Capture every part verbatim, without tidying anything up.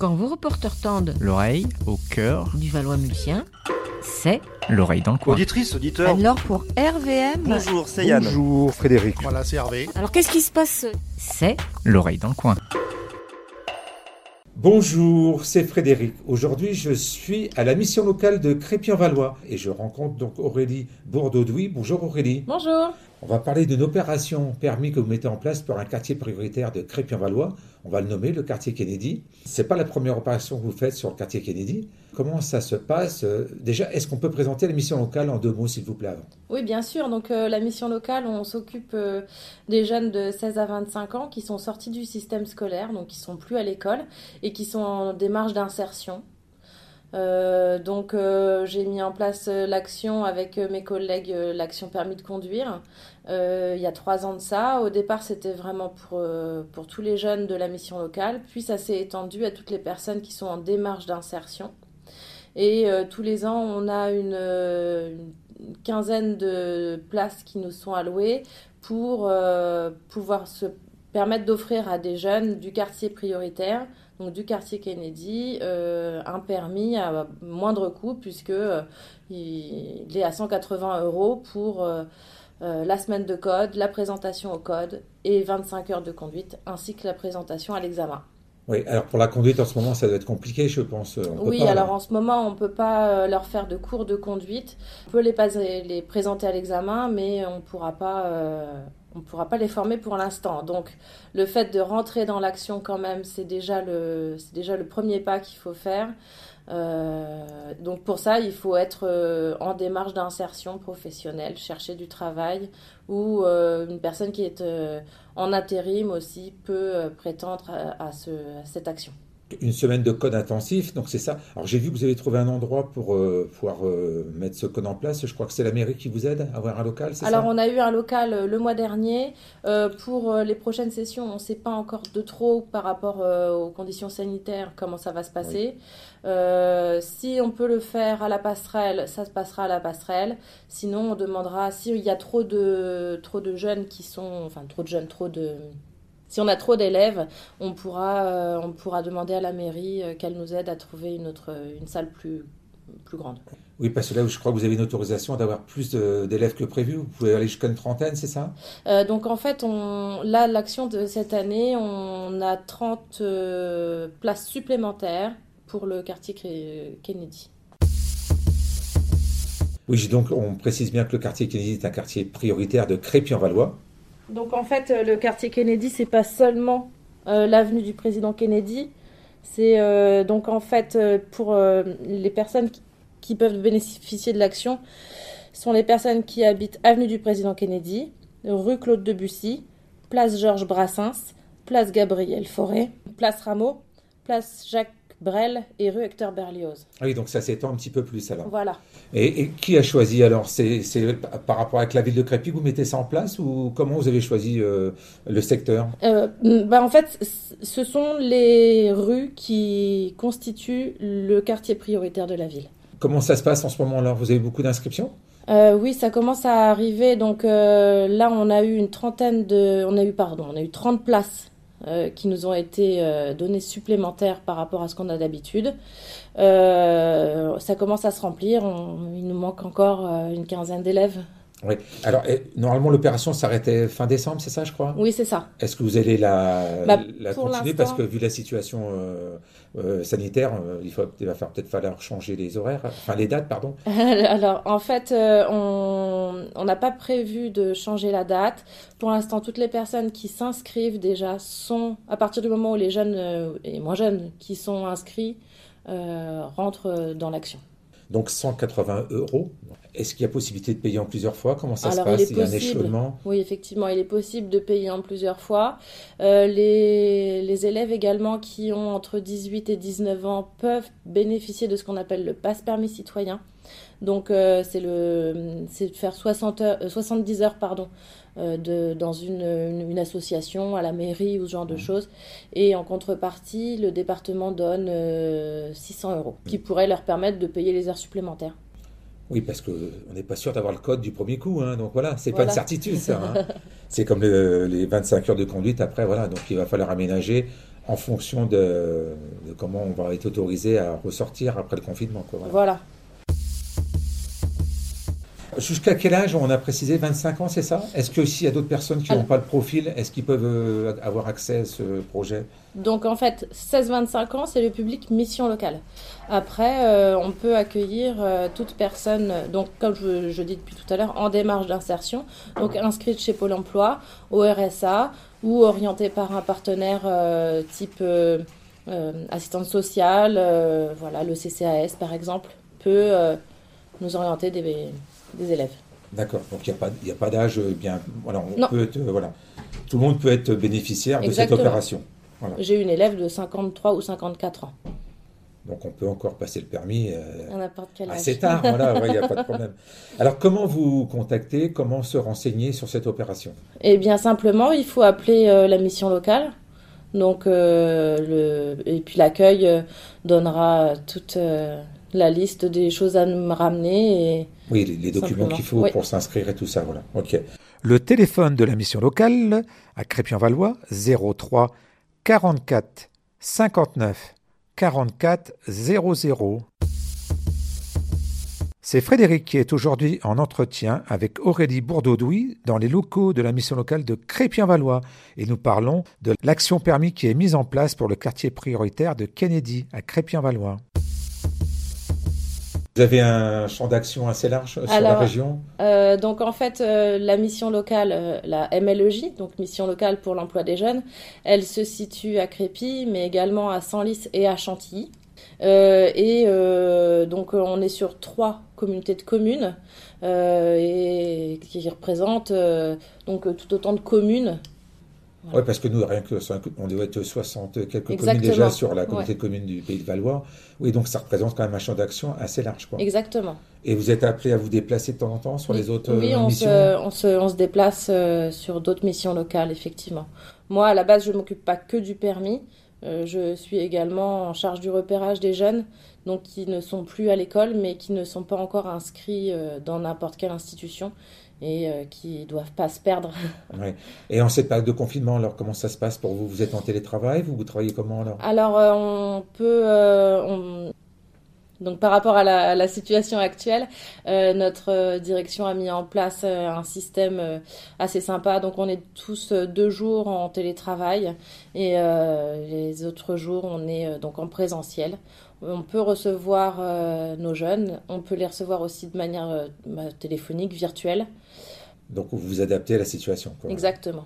Quand vos reporters tendent l'oreille au cœur du Valois-Mulsien, c'est l'oreille dans le coin. Auditrice, auditeur. alors pour R V M. Bonjour, c'est Yann. Bonjour Frédéric. Voilà, c'est Hervé. Alors qu'est-ce qui se passe? C'est L'oreille dans le coin. Bonjour, c'est Frédéric. Aujourd'hui, je suis à la mission locale de Crépy-en-Valois et je rencontre donc Aurélie Bourdaudoui. Bonjour Aurélie. Bonjour. On va parler d'une opération permis que vous mettez en place pour un quartier prioritaire de Crépy-en-Valois. On va le nommer le quartier Kennedy. C'est pas la première opération que vous faites sur le quartier Kennedy. Comment ça se passe? Déjà, est-ce qu'on peut présenter la mission locale en deux mots, s'il vous plaît, avant? Oui, bien sûr. Donc, euh, la mission locale, on s'occupe euh, des jeunes de seize à vingt-cinq ans qui sont sortis du système scolaire, donc qui sont plus à l'école et qui sont en démarche d'insertion. Euh, donc, euh, j'ai mis en place euh, l'action avec euh, mes collègues, euh, l'action permis de conduire. Euh, il y a trois ans de ça. Au départ, c'était vraiment pour, euh, pour tous les jeunes de la mission locale. Puis, ça s'est étendu à toutes les personnes qui sont en démarche d'insertion. Et euh, tous les ans, on a une, euh, une quinzaine de places qui nous sont allouées pour euh, pouvoir se permettre d'offrir à des jeunes du quartier prioritaire, donc du quartier Kennedy, euh, un permis à moindre coût puisque euh, il est à cent quatre-vingts euros pour euh, euh, la semaine de code, la présentation au code et vingt-cinq heures de conduite, ainsi que la présentation à l'examen. Oui, alors pour la conduite en ce moment, ça doit être compliqué, je pense. On oui, peut pas, alors là. en ce moment, on ne peut pas leur faire de cours de conduite. On peut les, pas, les présenter à l'examen, mais on pourra pas, euh, on ne pourra pas les former pour l'instant. Donc, le fait de rentrer dans l'action quand même, c'est déjà le, c'est déjà le premier pas qu'il faut faire. Euh, donc pour ça, il faut être euh, en démarche d'insertion professionnelle, chercher du travail, ou euh, une personne qui est euh, en intérim aussi peut euh, prétendre à, à, ce, à cette action. Une semaine de code intensif, donc c'est ça. Alors j'ai vu que vous avez trouvé un endroit pour euh, pouvoir euh, mettre ce code en place. Je crois que c'est la mairie qui vous aide à avoir un local, c'est Alors ça? on a eu un local euh, le mois dernier. Euh, pour euh, les prochaines sessions, on ne sait pas encore de trop par rapport euh, aux conditions sanitaires, comment ça va se passer. Oui. Euh, si on peut le faire à la passerelle, ça se passera à la passerelle. Sinon, on demandera, s'il y a trop de, trop de jeunes qui sont... Enfin, trop de jeunes, trop de... Si on a trop d'élèves, on pourra, euh, on pourra demander à la mairie euh, qu'elle nous aide à trouver une, autre, une salle plus, plus grande. Oui, parce que là, je crois que vous avez une autorisation d'avoir plus de, d'élèves que prévu. Vous pouvez aller jusqu'à une trentaine, c'est ça? euh, Donc en fait, on, là, l'action de cette année, on a trente euh, places supplémentaires pour le quartier Kennedy. Oui, donc on précise bien que le quartier Kennedy est un quartier prioritaire de Crépy-en-Valois. Donc en fait, le quartier Kennedy, c'est pas seulement euh, l'avenue du président Kennedy, c'est euh, donc en fait euh, pour euh, les personnes qui, qui peuvent bénéficier de l'action, sont les personnes qui habitent avenue du président Kennedy, rue Claude Debussy, place Georges Brassens, place Gabriel Fauré, place Rameau, place Jacques Brel et rue Hector Berlioz. Ah oui, donc ça s'étend un petit peu plus alors. Voilà. Et, et qui a choisi alors? C'est, c'est par rapport avec la ville de Crépy que vous mettez ça en place ou comment vous avez choisi euh, le secteur? euh, bah En fait, ce sont les rues qui constituent le quartier prioritaire de la ville. Comment ça se passe en ce moment alors? Vous avez beaucoup d'inscriptions? Euh, oui, ça commence à arriver. Donc euh, là, on a eu une trentaine de, on a eu pardon, on a eu trente places euh, qui nous ont été euh, données supplémentaires par rapport à ce qu'on a d'habitude. Euh, ça commence à se remplir. On, il nous manque encore euh, une quinzaine d'élèves. Oui. Alors, et, normalement, l'opération s'arrêtait fin décembre, c'est ça, je crois? Oui, c'est ça. Est-ce que vous allez la, bah, la continuer? Parce que vu la situation euh, euh, sanitaire, euh, il, faut, il va peut-être falloir changer les horaires, enfin les dates, pardon. Alors, en fait, euh, on n'a pas prévu de changer la date. Pour l'instant, toutes les personnes qui s'inscrivent déjà sont, à partir du moment où les jeunes euh, et moins jeunes qui sont inscrits euh, rentrent dans l'action. Donc cent quatre-vingts euros. Est-ce qu'il y a possibilité de payer en plusieurs fois? Comment ça Alors, se passe? il, il y a un possible, échelonnement? Oui, effectivement, il est possible de payer en plusieurs fois. Euh, les, les élèves également qui ont entre dix-huit et dix-neuf ans peuvent bénéficier de ce qu'on appelle le passe-permis citoyen. Donc, euh, c'est, le, c'est de faire soixante heures, euh, soixante-dix heures pardon, euh, de, dans une, une, une association, à la mairie ou ce genre de choses. Et en contrepartie, le département donne euh, six cents euros, qui pourrait leur permettre de payer les heures supplémentaires. Oui, parce qu'on n'est pas sûr d'avoir le code du premier coup. Hein, donc voilà, c'est voilà. pas une certitude ça. Hein. C'est comme le, les vingt-cinq heures de conduite après, voilà. Donc il va falloir aménager en fonction de, de comment on va être autorisé à ressortir après le confinement, quoi. Voilà. Voilà. Jusqu'à quel âge on a précisé vingt-cinq ans, c'est ça? Est-ce que s'il y a d'autres personnes qui n'ont Alors, pas le profil, est-ce qu'ils peuvent euh, avoir accès à ce projet? Donc en fait, seize vingt-cinq ans, c'est le public mission locale. Après, euh, on peut accueillir euh, toute personne, donc comme je, je dis depuis tout à l'heure, en démarche d'insertion, donc inscrite chez Pôle emploi, au R S A ou orientée par un partenaire euh, type euh, euh, assistante sociale, euh, voilà, le C C A S par exemple, peut euh, nous orienter des, des élèves. D'accord, donc il n'y a pas, il y a pas d'âge, euh, bien, voilà, on Non. peut être, euh, voilà, tout le monde peut être bénéficiaire de Exactement. cette opération. Voilà. J'ai une élève de cinquante-trois ou cinquante-quatre ans, Donc on peut encore passer le permis euh, à n'importe quel âge. assez tard, voilà, il n'y a pas de problème. Alors comment vous contacter, comment se renseigner sur cette opération? Eh bien simplement, il faut appeler euh, la mission locale. Donc, euh, le... et puis l'accueil euh, donnera toute euh, la liste des choses à me ramener. Et... Oui, les, les documents Simplement. qu'il faut Oui. pour s'inscrire et tout ça, voilà. Ok. Le téléphone de la mission locale à Crépy-en-Valois, zéro trois quarante-quatre cinquante-neuf quarante-quatre zéro zéro. C'est Frédéric qui est aujourd'hui en entretien avec Aurélie Bourdaudoui dans les locaux de la mission locale de Crépy-en-Valois. Et nous parlons de l'action permis qui est mise en place pour le quartier prioritaire de Kennedy à Crépy-en-Valois. Vous avez un champ d'action assez large sur Alors, la région? Euh, donc en fait, euh, la mission locale, euh, la M L E J, donc mission locale pour l'emploi des jeunes, elle se situe à Crépy, mais également à Senlis et à Chantilly. Euh, et euh, donc on est sur trois communautés de communes euh, et qui représentent euh, donc tout autant de communes. Voilà. Oui, parce que nous, rien que on doit être soixante quelques Exactement. communes déjà sur la communauté Ouais. de communes du Pays de Valois. Oui, donc ça représente quand même un champ d'action assez large, quoi. Exactement. Et vous êtes appelé à vous déplacer de temps en temps sur les autres Oui, euh, on missions? se, on, se, on se déplace euh, sur d'autres missions locales, effectivement. Moi, à la base, je ne m'occupe pas que du permis. Euh, je suis également en charge du repérage des jeunes, donc qui ne sont plus à l'école, mais qui ne sont pas encore inscrits euh, dans n'importe quelle institution et euh, qui ne doivent pas se perdre. Ouais. Et en cette période de confinement, alors comment ça se passe pour vous? Vous êtes en télétravail? Vous, vous travaillez comment alors? Alors, euh, on peut... euh, on... Donc par rapport à la, à la situation actuelle, euh, notre euh, direction a mis en place euh, un système euh, assez sympa. Donc on est tous euh, deux jours en télétravail et euh, les autres jours on est euh, donc en présentiel. On peut recevoir euh, nos jeunes, on peut les recevoir aussi de manière euh, bah, téléphonique, virtuelle. Donc vous vous adaptez à la situation, quoi. Exactement.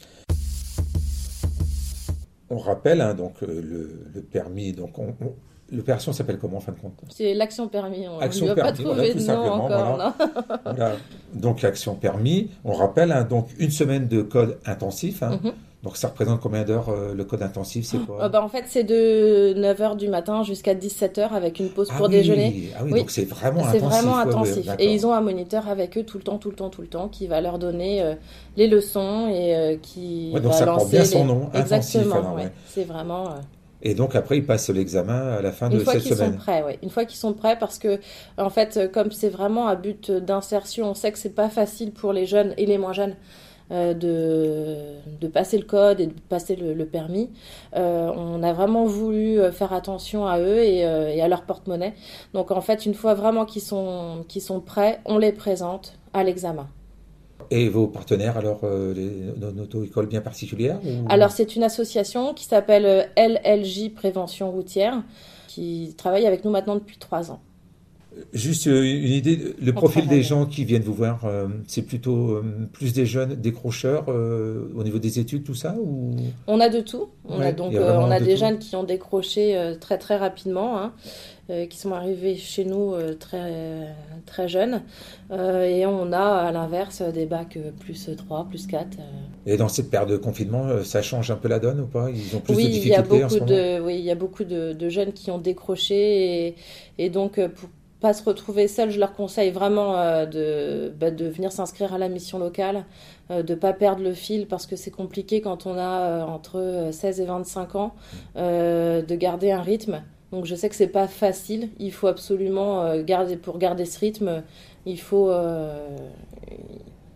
On rappelle hein, donc euh, le, le permis. Donc on, on- l'opération s'appelle comment en fin de compte? C'est l'action permis, on Action ne lui a pas permis, trouvé voilà, tout de nom simplement, encore. voilà. Non. Voilà. Donc l'action permis. On rappelle hein, donc une semaine de code intensif. Hein. Mhm. Donc ça représente combien d'heures euh, le code intensif? C'est quoi? Euh, bah, en fait, c'est de neuf heures du matin jusqu'à dix-sept heures avec une pause Ah pour oui, déjeuner. ah oui, Oui. donc c'est vraiment C'est intensif. vraiment ouais, ouais, intensif. d'accord. Et ils ont un moniteur avec eux tout le temps, tout le temps, tout le temps, qui va leur donner euh, les leçons et euh, qui Ouais, donc va ça porte lancer bien son les- nom, intensif, Exactement, alors, ouais. ouais. C'est vraiment... euh, Et donc après ils passent l'examen à la fin Une de fois cette qu'ils semaine. sont prêts, ouais. Une fois qu'ils sont prêts, parce que en fait, euh, comme c'est vraiment à but d'insertion, on sait que c'est pas facile pour les jeunes et les moins jeunes euh, de, de passer le code et de passer le, le permis. Euh, on a vraiment voulu euh, faire attention à eux et, euh, et à leur porte-monnaie. Donc en fait, une fois vraiment qu'ils sont, qu'ils sont prêts, on les présente à l'examen. Et vos partenaires, alors, euh, les, une auto-école bien particulière ou... Alors c'est une association qui s'appelle euh, L L J Prévention Routière, qui travaille avec nous maintenant depuis trois ans. Juste euh, une idée, le On profil travaille. des gens qui viennent vous voir, euh, c'est plutôt euh, plus des jeunes décrocheurs euh, au niveau des études, tout ça ou... On a de tout. On Ouais, a donc il y a euh, vraiment on a de des tout. jeunes qui ont décroché euh, très très rapidement, hein, euh, qui sont arrivés chez nous euh, très très jeunes, Euh, et on a à l'inverse des bacs euh, plus trois, plus quatre. euh. Et dans cette période de confinement, euh, ça change un peu la donne ou pas? Ils ont plus Oui, de il y a difficultés en ce beaucoup moment? de oui, il y a beaucoup de, de jeunes qui ont décroché et, et donc euh, pour pas se retrouver seuls, je leur conseille vraiment euh, de bah, de venir s'inscrire à la mission locale, euh, de pas perdre le fil parce que c'est compliqué quand on a euh, entre seize et vingt-cinq ans euh, de garder un rythme. Donc je sais que c'est pas facile, il faut absolument euh, garder pour garder ce rythme, il faut euh,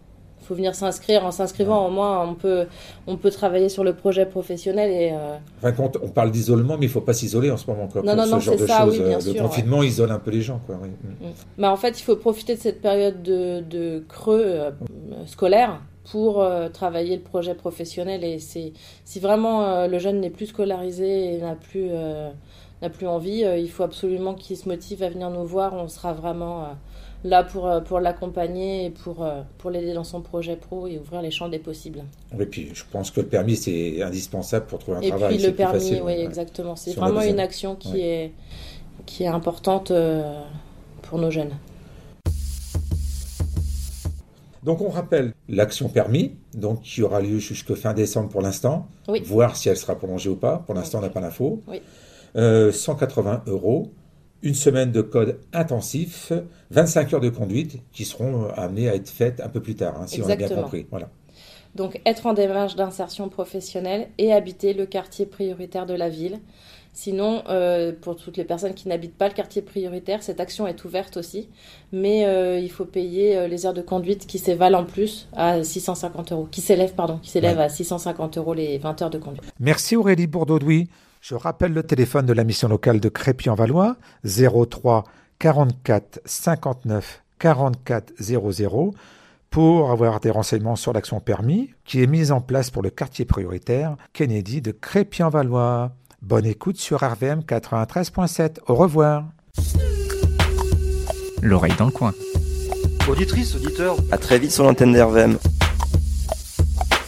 faut venir s'inscrire. En s'inscrivant, ouais. au moins, on peut, on peut travailler sur le projet professionnel. Et, euh... Enfin, quand on parle d'isolement, mais il ne faut pas s'isoler en ce moment. Quoi, non, pour non, ce non, genre c'est de ça, choses. oui, bien le sûr. confinement ouais. isole un peu les gens. Quoi, oui. mmh. bah, en fait, il faut profiter de cette période de, de creux euh, scolaire pour euh, travailler le projet professionnel. Et c'est, si vraiment euh, le jeune n'est plus scolarisé et n'a plus, euh, n'a plus envie, euh, il faut absolument qu'il se motive à venir nous voir. On sera vraiment... Euh, là pour, pour l'accompagner et pour, pour l'aider dans son projet pro et ouvrir les champs des possibles. Et puis je pense que le permis c'est indispensable pour trouver un et travail. Et puis le permis, facile, oui ouais. exactement. C'est si vraiment une action qui, ouais. est, qui est importante pour nos jeunes. Donc on rappelle l'action permis, donc qui aura lieu jusqu'à fin décembre pour l'instant, oui. voir si elle sera prolongée ou pas. Pour l'instant oui. on n'a pas l'info. Oui. Euh, cent quatre-vingts euros. Une semaine de code intensif, vingt-cinq heures de conduite qui seront amenées à être faites un peu plus tard, hein, si Exactement. on a bien compris. Voilà. Donc, être en démarche d'insertion professionnelle et habiter le quartier prioritaire de la ville. Sinon, euh, pour toutes les personnes qui n'habitent pas le quartier prioritaire, cette action est ouverte aussi, mais euh, il faut payer euh, les heures de conduite qui s'évalent en plus à six cent cinquante euros, qui s'élèvent, pardon, qui s'élèvent ouais. à six cent cinquante euros les vingt heures de conduite. Merci Aurélie Bourdaudoui. Je rappelle le téléphone de la mission locale de Crépy-en-Valois, zéro trois quarante-quatre cinquante-neuf quarante-quatre zéro zéro, pour avoir des renseignements sur l'action permis qui est mise en place pour le quartier prioritaire Kennedy de Crépy-en-Valois. Bonne écoute sur R V M quatre-vingt-treize point sept. Au revoir. L'oreille dans le coin. Auditrice, auditeur, à très vite sur l'antenne d'R V M.